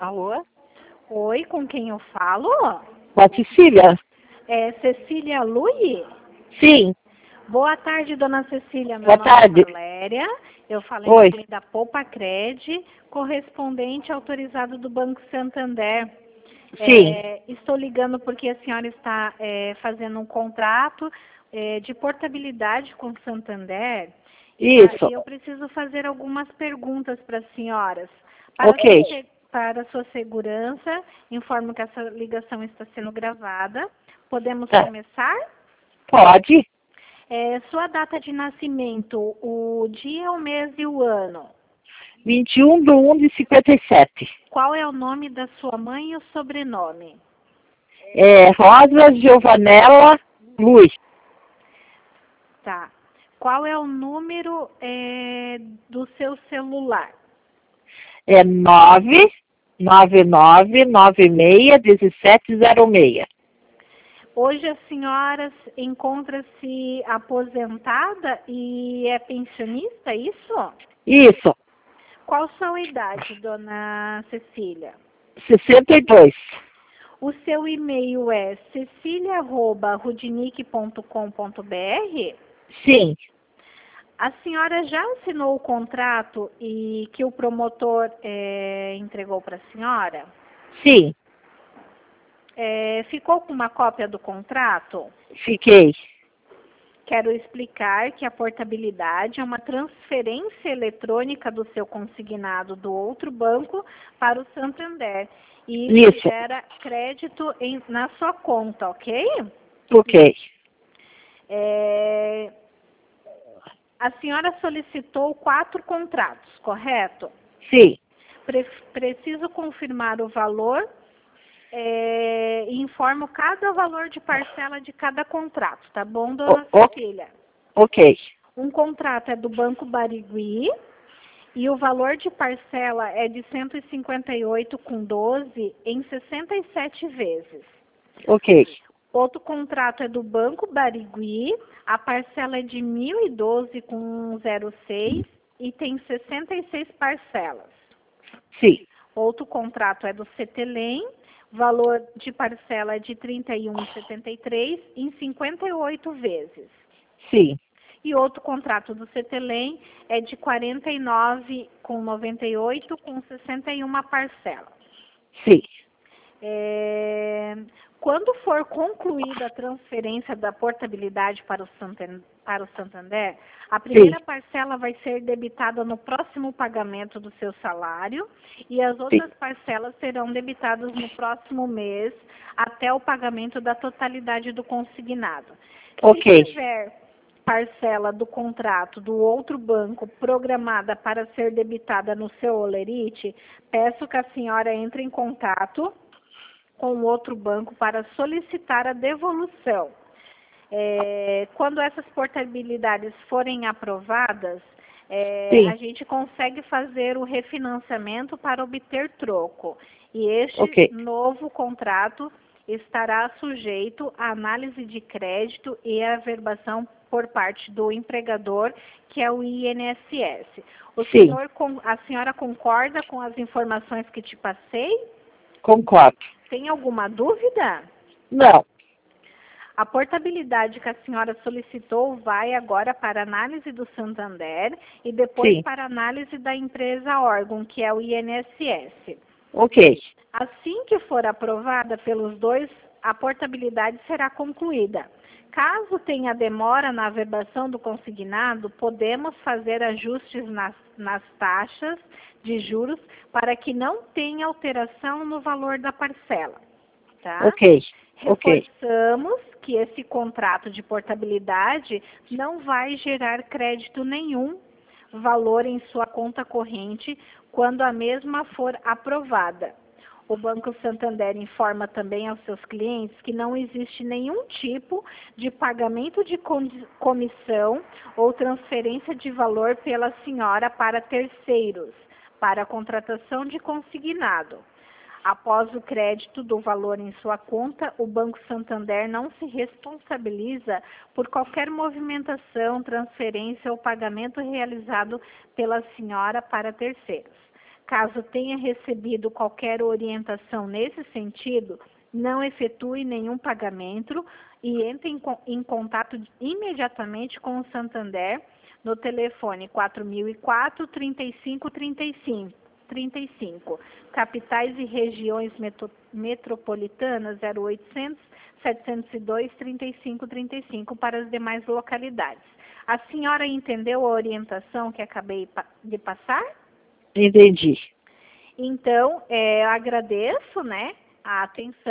Alô? Oi, com quem eu falo? Com a Cecília? É Cecília Lui? Sim. Boa tarde, dona Cecília. Meu Boa nome tarde. é Valéria. Eu falei Oi. em nome da Poupa Cred, correspondente autorizado do Banco Santander. Sim. Estou ligando porque a senhora está fazendo um contrato de portabilidade com o Santander. Isso. E eu preciso fazer algumas perguntas para as senhoras. Ok. Para sua segurança, informo que essa ligação está sendo gravada. Podemos Tá. começar? Pode? Sua data de nascimento, o dia, o mês e o ano. 21/1/57. Qual é o nome da sua mãe e o sobrenome? Rosa Giovanella Luz. Tá. Qual é o número do seu celular? 999961706. Hoje a senhora encontra-se aposentada e é pensionista, é isso? Isso. Qual sua idade, dona Cecília? 62. O seu e-mail é cecilia@rudinic.com.br? Sim. A senhora já assinou o contrato e que o promotor entregou para a senhora? Sim. Ficou com uma cópia do contrato? Fiquei. Quero explicar que a portabilidade é uma transferência eletrônica do seu consignado do outro banco para o Santander. E isso Isso. gera crédito na sua conta, ok? Ok. A senhora solicitou 4 contratos, correto? Sim. Preciso confirmar o valor e informo cada valor de parcela de cada contrato, tá bom, dona Cecília? Ok. Um contrato é do Banco Barigui e o valor de parcela é de 158,12 em 67 vezes. Ok. Outro contrato é do Banco Barigui, a parcela é de 1.012,06 e tem 66 parcelas. Sim. Outro contrato é do Cetelem, valor de parcela é de 31,73 em 58 vezes. Sim. E outro contrato do Cetelem é de 49,98 com 61 parcelas. Sim. Quando for concluída a transferência da portabilidade para o Santander, a primeira parcela vai ser debitada no próximo pagamento do seu salário e as outras parcelas serão debitadas no próximo mês até o pagamento da totalidade do consignado. Ok. Se tiver parcela do contrato do outro banco programada para ser debitada no seu holerite, peço que a senhora entre em contato com o outro banco para solicitar a devolução. Quando essas portabilidades forem aprovadas, a gente consegue fazer o refinanciamento para obter troco. E este novo contrato estará sujeito à análise de crédito e à averbação por parte do empregador, que é o INSS. A senhora concorda com as informações que te passei? Concordo. Tem alguma dúvida? Não. A portabilidade que a senhora solicitou vai agora para análise do Santander e depois para análise da empresa órgão, que é o INSS. Ok. Assim que for aprovada pelos dois, a portabilidade será concluída. Caso tenha demora na averbação do consignado, podemos fazer ajustes nas taxas de juros para que não tenha alteração no valor da parcela. Tá? Ok. Reforçamos que esse contrato de portabilidade não vai gerar crédito nenhum valor em sua conta corrente quando a mesma for aprovada. O Banco Santander informa também aos seus clientes que não existe nenhum tipo de pagamento de comissão ou transferência de valor pela senhora para terceiros, para a contratação de consignado. Após o crédito do valor em sua conta, o Banco Santander não se responsabiliza por qualquer movimentação, transferência ou pagamento realizado pela senhora para terceiros. Caso tenha recebido qualquer orientação nesse sentido, não efetue nenhum pagamento e entre em contato imediatamente com o Santander no telefone 4004-3535, capitais e regiões metropolitanas 0800 702 3535 para as demais localidades. A senhora entendeu a orientação que acabei de passar? Entendi. Então, agradeço, né, a atenção.